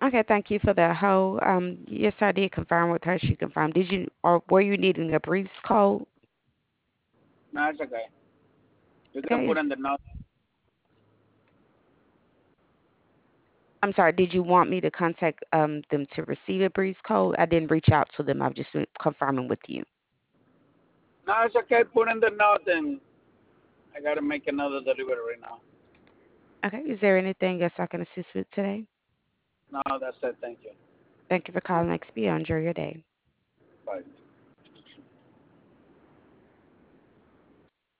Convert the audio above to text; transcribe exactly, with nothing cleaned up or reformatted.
Okay, thank you for that hold. Um, yes, I did confirm with her. She confirmed. Did you or were you needing a briefs code? No, it's okay. You can Okay, put in is the note. I'm sorry, did you want me to contact um them to receive a briefs code? I didn't reach out to them. I've just been confirming with you. No, it's okay. Put in the note, and I gotta make another delivery right now. Okay, is there anything else I can assist with today? No, that's it. Thank you. Thank you for calling X P. Enjoy your day. Bye.